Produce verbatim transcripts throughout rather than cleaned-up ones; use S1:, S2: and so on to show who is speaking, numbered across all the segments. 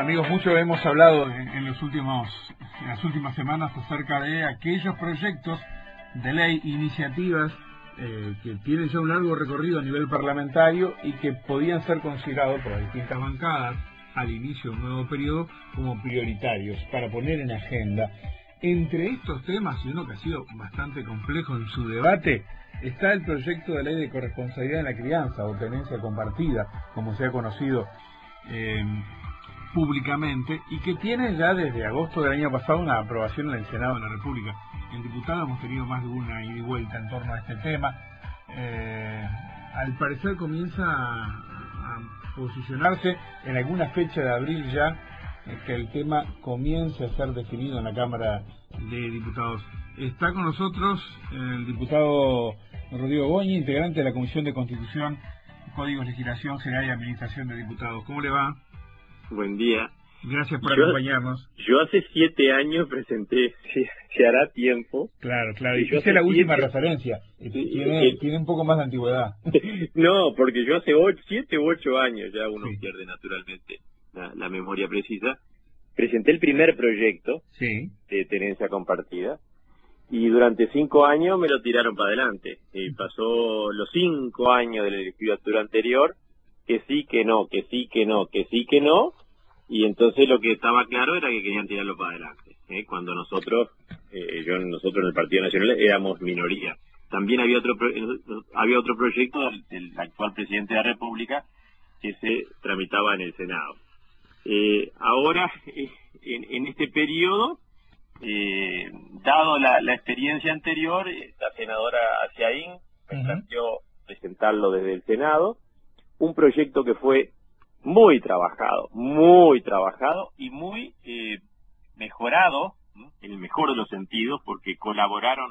S1: Amigos, mucho hemos hablado en, en, los últimos, en las últimas semanas acerca de aquellos proyectos de ley, iniciativas eh, que tienen ya un largo recorrido a nivel parlamentario y que podían ser considerados por las distintas bancadas al inicio de un nuevo periodo como prioritarios para poner en agenda. Entre estos temas, y uno que ha sido bastante complejo en su debate, está el proyecto de ley de corresponsabilidad en la crianza o tenencia compartida, como se ha conocido eh, públicamente, y que tiene ya desde agosto del año pasado una aprobación en el Senado de la República. En diputados hemos tenido más de una ida y vuelta en torno a este tema. Eh, al parecer comienza a, a posicionarse en alguna fecha de abril ya, eh, que el tema comience a ser definido en la Cámara de Diputados. Está con nosotros el diputado Rodrigo Goñi, integrante de la Comisión de Constitución, Códigos, Legislación General y Administración de Diputados. ¿Cómo le va?
S2: Buen día.
S1: Gracias por
S2: yo,
S1: acompañarnos.
S2: Yo hace siete años presenté, se, se hará tiempo.
S1: Claro, claro, y hice la última siete... referencia. Sí, tiene, eh, tiene un poco más de antigüedad.
S2: No, porque yo hace ocho, siete u ocho años, ya uno sí. pierde naturalmente la, la memoria precisa, presenté el primer proyecto sí. de tenencia compartida, y durante cinco años me lo tiraron para adelante. Y pasó los cinco años de la legislatura anterior, que sí, que no, que sí, que no, que sí, que no, y entonces lo que estaba claro era que querían tirarlo para adelante, ¿eh? Cuando nosotros, eh, yo nosotros en el Partido Nacional éramos minoría. También había otro había otro proyecto del, del actual presidente de la República que se tramitaba en el Senado. Eh, ahora, eh, en, en este periodo, eh, dado la, la experiencia anterior, eh, la senadora Aciaín me uh-huh. planteó presentarlo desde el Senado, un proyecto que fue muy trabajado, muy trabajado y muy eh, mejorado, ¿no? En el mejor de los sentidos, porque colaboraron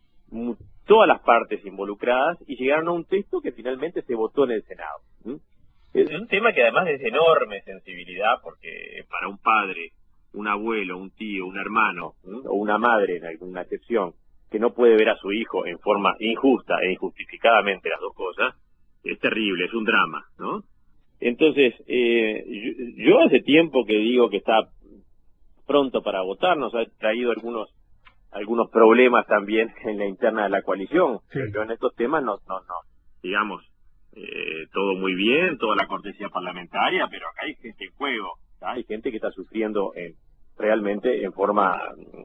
S2: todas las partes involucradas y llegaron a un texto que finalmente se votó en el Senado. ¿Mm? Es un tema que además es de enorme sensibilidad, porque para un padre, un abuelo, un tío, un hermano, ¿Mm? o una madre en alguna excepción, que no puede ver a su hijo en forma injusta e injustificadamente las dos cosas, es terrible, es un drama, ¿no? Entonces, eh, yo, yo hace tiempo que digo que está pronto para votar, nos ha traído algunos algunos problemas también en la interna de la coalición, sí. pero en estos temas no, no, no, digamos, eh, todo muy bien, toda la cortesía parlamentaria, pero acá hay gente en juego, ¿tá? Hay gente que está sufriendo en, realmente en forma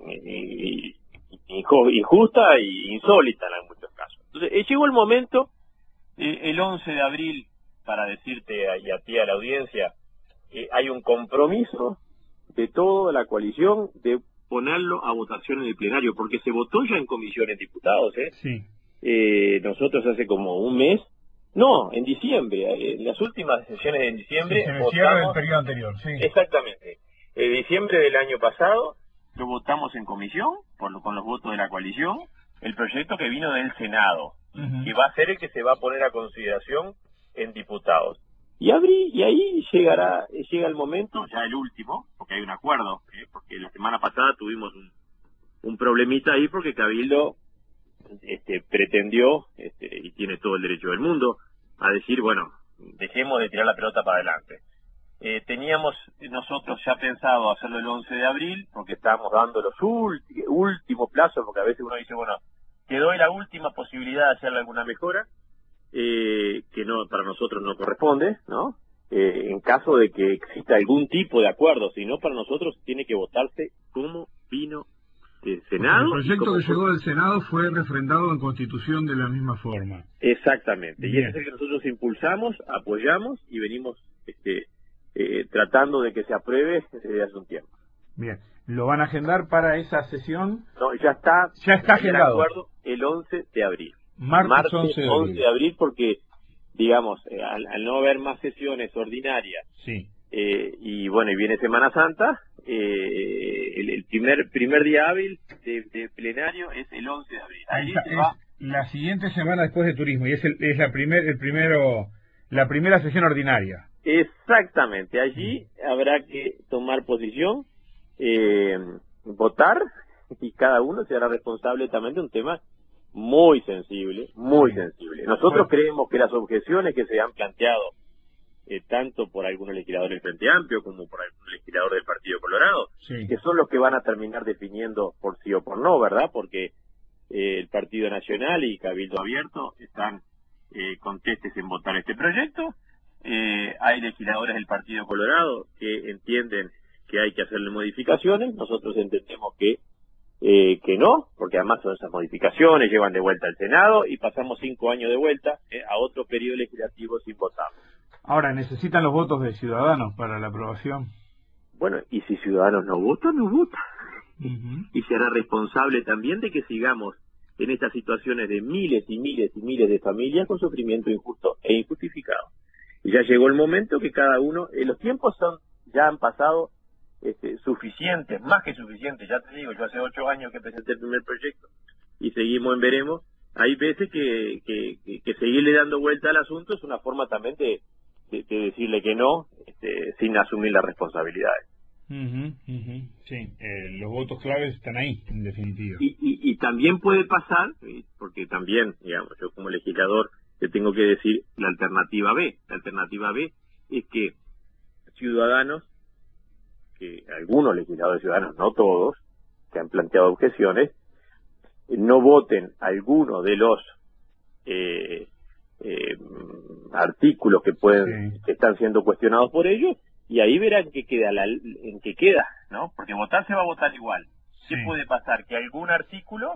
S2: eh, injusta e insólita en muchos casos. Entonces, eh, llegó el momento, eh, el once de abril, para decirte a, y a ti, a la audiencia, eh, hay un compromiso de toda la coalición de ponerlo a votación en el plenario, porque se votó ya en comisiones de diputados, ¿eh? Sí. Eh, nosotros hace como un mes, no, en diciembre, eh, en las últimas sesiones de diciembre, sí,
S1: se me cierra el periodo anterior, sí.
S2: Exactamente. En diciembre del año pasado lo votamos en comisión, por lo, con los votos de la coalición, el proyecto que vino del Senado, uh-huh. que va a ser el que se va a poner a consideración en diputados. Y abrí, y ahí llegará, llega el momento, ya el último, porque hay un acuerdo, ¿eh? Porque la semana pasada tuvimos un, un problemita ahí porque Cabildo este, pretendió, este, y tiene todo el derecho del mundo, a decir, bueno, dejemos de tirar la pelota para adelante. Eh, teníamos nosotros ya pensado hacerlo el once de abril, porque estábamos dando los ulti- últimos plazos, porque a veces uno dice, bueno, quedó la última posibilidad de hacerle alguna mejora, Eh, que no para nosotros no corresponde, ¿no? Eh, en caso de que exista algún tipo de acuerdo, si no, para nosotros tiene que votarse como vino del Senado.
S1: El proyecto que llegó del Senado fue refrendado en Constitución de la misma forma.
S2: Exactamente, Bien. Y ese es el que nosotros impulsamos, apoyamos y venimos este, eh, tratando de que se apruebe desde hace un tiempo.
S1: Bien, ¿lo van a agendar para esa sesión?
S2: No, ya está,
S1: ya está agendado.
S2: El acuerdo el once de abril.
S1: Martes,
S2: Martes
S1: once de
S2: once de abril, porque, digamos, eh, al, al no haber más sesiones ordinarias, sí. eh, y bueno, y viene Semana Santa, eh, el, el primer primer día hábil de, de plenario es el once de abril. Ahí
S1: Esa,
S2: se va.
S1: La siguiente semana después de turismo, y es, el, es la, primer, el primero, la primera sesión ordinaria.
S2: Exactamente, allí mm. habrá que tomar posición, eh, votar, y cada uno se hará responsable también de un tema muy sensible, muy sí. sensible. Nosotros bueno. creemos que las objeciones que se han planteado eh, tanto por algunos legisladores del Frente Amplio como por algún legislador del Partido Colorado,
S1: sí.
S2: que son los que van a terminar definiendo por sí o por no, ¿verdad? Porque eh, el Partido Nacional y Cabildo Abierto están eh, contestes en votar este proyecto. Eh, hay legisladores del Partido Colorado que entienden que hay que hacerle modificaciones. Nosotros entendemos que eh, que no, porque además son esas modificaciones, llevan de vuelta al Senado y pasamos cinco años de vuelta eh, a otro periodo legislativo sin votar.
S1: Ahora, ¿necesitan los votos de Ciudadanos para la aprobación?
S2: Bueno, y si Ciudadanos no vota, no vota.
S1: Uh-huh.
S2: Y será responsable también de que sigamos en estas situaciones de miles y miles y miles de familias con sufrimiento injusto e injustificado. Y ya llegó el momento que cada uno, eh, los tiempos son ya han pasado este, suficientes, más que suficientes, ya te digo, yo hace ocho años que presenté el primer proyecto y seguimos en veremos. Hay veces que, que, que, que seguirle dando vuelta al asunto es una forma también de, de, de decirle que no, este, sin asumir las responsabilidades.
S1: Uh-huh, uh-huh. Sí, eh, los votos claves están ahí, en definitiva.
S2: Y, y, y también puede pasar, porque también, digamos, yo como legislador te tengo que decir la alternativa B. La alternativa B es que ciudadanos, que algunos legisladores ciudadanos, no todos, que han planteado objeciones, no voten alguno de los eh, eh, artículos que pueden sí. que están siendo cuestionados por ellos, y ahí verán que queda la, en qué queda, ¿no? Porque votar se va a votar igual. ¿Qué sí. puede pasar? Que algún artículo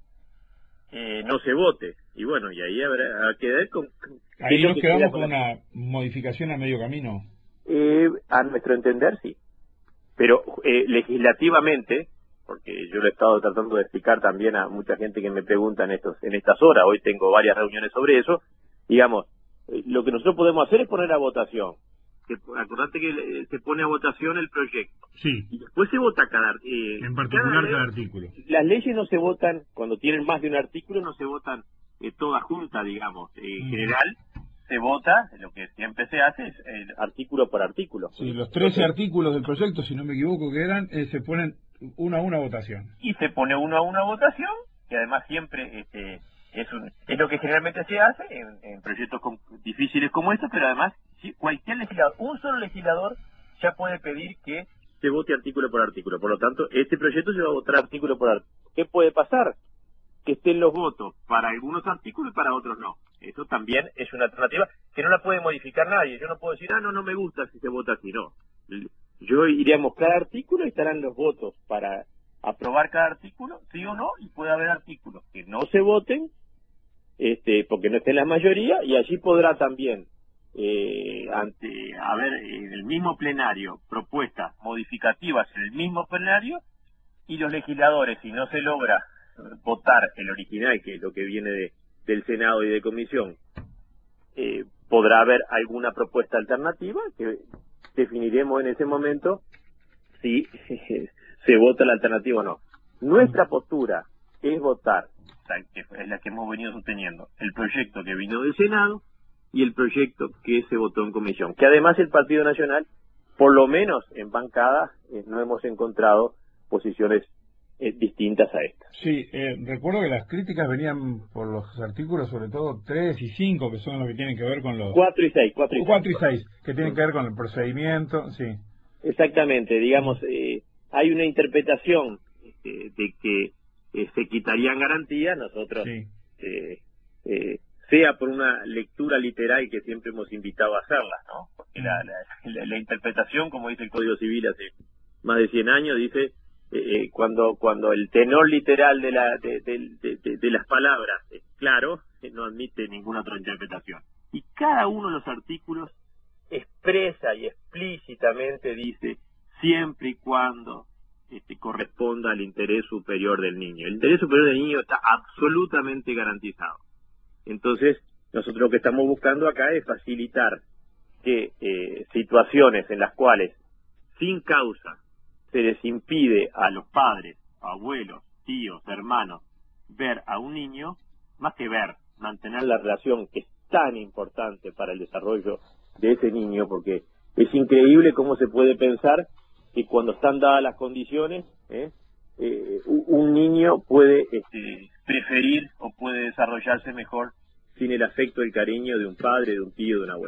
S2: eh, no se vote. Y bueno, y ahí habrá a quedar con...
S1: Ahí nos quedamos queda con una modificación a medio camino.
S2: Eh, a nuestro entender, sí. Pero eh, legislativamente, porque yo lo he estado tratando de explicar también a mucha gente que me pregunta en, estos, en estas horas, hoy tengo varias reuniones sobre eso, digamos, eh, lo que nosotros podemos hacer es poner a votación. Acordate que se pone a votación el proyecto.
S1: Sí.
S2: Y después se vota cada... Eh,
S1: en particular cada, cada artículo.
S2: Las leyes no se votan, cuando tienen más de un artículo, no se votan eh, todas juntas, digamos. Eh, en mm. general, se vota, lo que siempre se hace es eh, artículo por artículo.
S1: Sí, los trece artículos del proyecto, si no me equivoco, que eran, eh, se ponen uno a uno a votación.
S2: Y se pone uno a uno a votación, que además siempre... este Es, un, es lo que generalmente se hace en, en proyectos com, difíciles como estos, pero además si cualquier legislador, un solo legislador ya puede pedir que se vote artículo por artículo. Por lo tanto, este proyecto se va a votar artículo por artículo. ¿Qué puede pasar? Que estén los votos para algunos artículos y para otros no. Eso también es una alternativa que no la puede modificar nadie. Yo no puedo decir, ah, no, no me gusta si se vota así, no. Yo iríamos cada artículo y estarán los votos para aprobar cada artículo, sí o no, y puede haber artículos que no se voten, este, porque no esté en la mayoría, y allí podrá también, eh, ante haber en el mismo plenario propuestas modificativas en el mismo plenario, y los legisladores, si no se logra votar el original, que es lo que viene de, del Senado y de comisión, eh, podrá haber alguna propuesta alternativa que definiremos en ese momento si se vota la alternativa o no. Nuestra postura es votar, que es la que hemos venido sosteniendo, el proyecto que vino del Senado y el proyecto que se votó en comisión, que además el Partido Nacional, por lo menos en bancada, eh, no hemos encontrado posiciones eh, distintas a estas.
S1: Sí, eh, recuerdo que las críticas venían por los artículos, sobre todo tres y cinco, que son los que tienen que ver con los...
S2: cuatro y seis. cuatro
S1: y seis, que tienen que ver con el procedimiento, sí.
S2: Exactamente, digamos, eh, hay una interpretación eh, de que eh, se quitarían garantías, nosotros,
S1: sí.
S2: eh, eh, sea por una lectura literal que siempre hemos invitado a hacerla, ¿no? Porque la, la, la, la interpretación, como dice el Código Civil hace más de cien años, dice eh, cuando cuando el tenor literal de, la, de, de, de, de, de las palabras es claro, eh, no admite ninguna otra interpretación. Y cada uno de los artículos expresa y explícitamente dice siempre y cuando este, corresponda al interés superior del niño. El interés superior del niño está absolutamente garantizado. Entonces, nosotros lo que estamos buscando acá es facilitar que eh, situaciones en las cuales, sin causa, se les impide a los padres, abuelos, tíos, hermanos, ver a un niño, más que ver, mantener la relación que es tan importante para el desarrollo de ese niño, porque es increíble cómo se puede pensar que cuando están dadas las condiciones, ¿eh? Eh, un niño puede este, preferir o puede desarrollarse mejor sin el afecto y el cariño de un padre, de un tío, de un abuelo.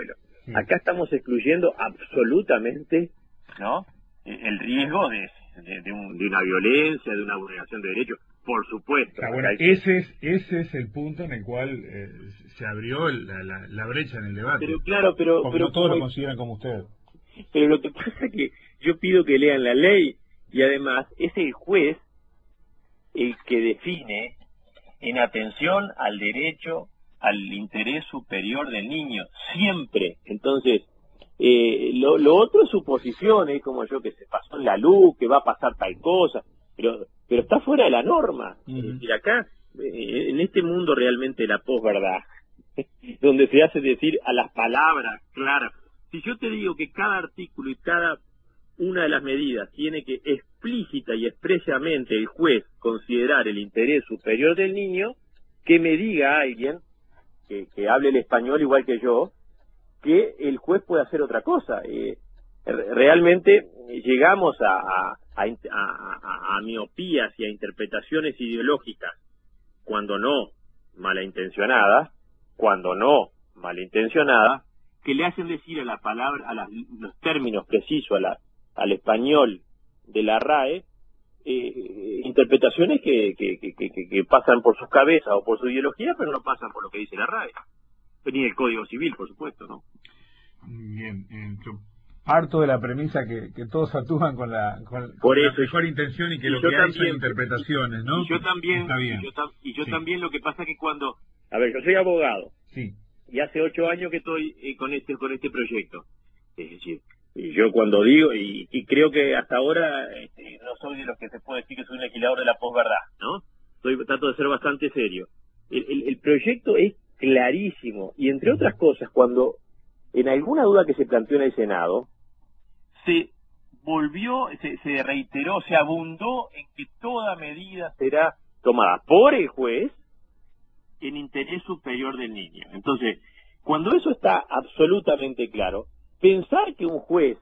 S2: Sí. Acá estamos excluyendo absolutamente, ¿no?, el riesgo de, de, de, un, de una violencia, de una vulneración de derechos, por supuesto.
S1: O sea, bueno, ese es ese es el punto en el cual eh, se abrió la, la, la brecha en el debate.
S2: Pero claro, pero...
S1: Porque
S2: pero
S1: no todos
S2: como,
S1: lo consideran como usted.
S2: Pero lo que pasa es que yo pido que lean la ley y además es el juez el que define en atención al derecho, al interés superior del niño, siempre. Entonces, eh, lo, lo otro es suposición, es como yo que se pasó en la luz, que va a pasar tal cosa, pero pero está fuera de la norma. Uh-huh. Es decir, acá, eh, en este mundo realmente la posverdad, donde se hace decir a las palabras claras, si yo te digo que cada artículo y cada una de las medidas tiene que explícita y expresamente el juez considerar el interés superior del niño, que me diga alguien que, que hable el español igual que yo, que el juez puede hacer otra cosa. Eh, realmente llegamos a, a, a, a, a miopías y a interpretaciones ideológicas, cuando no malintencionadas, cuando no malintencionadas, que le hacen decir a la palabra, a las, los términos precisos, a la, al español de la R A E, eh, interpretaciones que, que, que, que, que pasan por sus cabezas o por su ideología, pero no pasan por lo que dice la R A E. Ni el Código Civil, por supuesto, ¿no?
S1: Bien, eh, yo parto de la premisa que, que todos actúan con la, con,
S2: por
S1: con
S2: eso,
S1: la mejor intención y que
S2: y
S1: lo que
S2: también,
S1: hay son interpretaciones, ¿no?
S2: Y yo también,
S1: Está bien.
S2: Y yo, tam, y yo
S1: sí.
S2: también lo que pasa que cuando... A ver, yo soy abogado.
S1: Sí.
S2: Y hace ocho años que estoy eh, con este con este proyecto. Es decir, y yo cuando digo, y, y creo que hasta ahora este, no soy de los que se puede decir que soy un legislador de la posverdad, ¿no? Soy, trato de ser bastante serio. El, el, el proyecto es clarísimo, y entre otras cosas, cuando en alguna duda que se planteó en el Senado, se volvió, se, se reiteró, se abundó en que toda medida será tomada por el juez en interés superior del niño. Entonces, cuando eso está absolutamente claro, pensar que un juez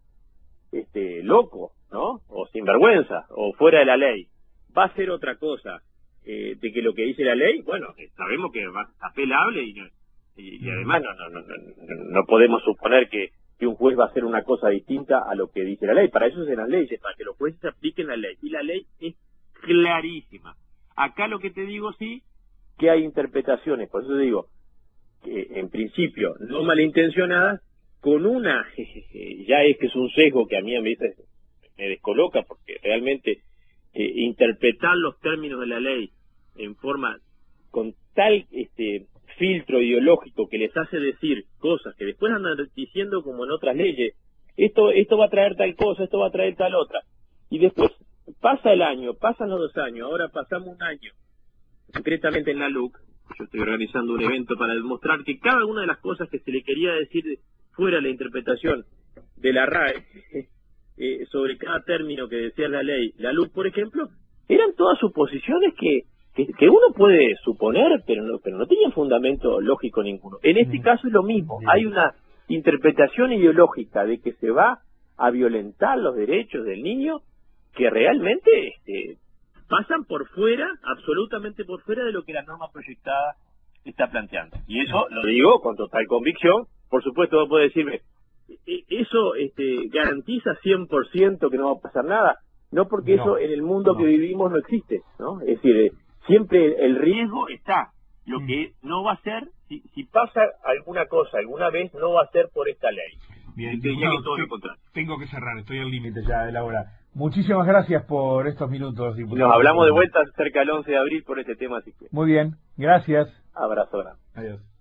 S2: este loco, ¿no?, o sinvergüenza, o fuera de la ley, va a hacer otra cosa eh, de que lo que dice la ley, bueno, sabemos que va apelable y, y, y además no, no, no, no, no podemos suponer que, que un juez va a hacer una cosa distinta a lo que dice la ley. Para eso es en las leyes, para que los jueces apliquen la ley. Y la ley es clarísima. Acá lo que te digo, sí, que hay interpretaciones, por eso digo, que en principio no malintencionadas, con una, ya es que es un sesgo que a mí me, me descoloca, porque realmente eh, interpretar los términos de la ley en forma, con tal este filtro ideológico que les hace decir cosas que después andan diciendo como en otras leyes, esto esto va a traer tal cosa, esto va a traer tal otra, y después pasa el año, pasan los dos años, ahora pasamos un año, concretamente en la L U C, yo estoy organizando un evento para demostrar que cada una de las cosas que se le quería decir fuera la interpretación de la R A E eh, sobre cada término que decía la ley, la L U C, por ejemplo, eran todas suposiciones que, que, que uno puede suponer, pero no, pero no tenían fundamento lógico ninguno. En este caso es lo mismo, hay una interpretación ideológica de que se va a violentar los derechos del niño que realmente este, pasan por fuera, absolutamente por fuera de lo que la norma proyectada está planteando. Y eso lo digo con total convicción. Por supuesto, vos podés decirme, ¿eso este, garantiza cien por ciento que no va a pasar nada? No, porque no, eso en el mundo no. que vivimos no existe, ¿no? Es decir, siempre el riesgo está. Lo mm. que no va a ser, si, si pasa alguna cosa alguna vez, no va a ser por esta ley.
S1: Bien, no, todo yo tengo que cerrar, estoy al límite ya de la hora. Muchísimas gracias por estos minutos, diputado.
S2: Nos hablamos de vuelta cerca del once de abril por este tema, así que...
S1: Muy bien, gracias.
S2: Abrazo grande.
S1: Adiós.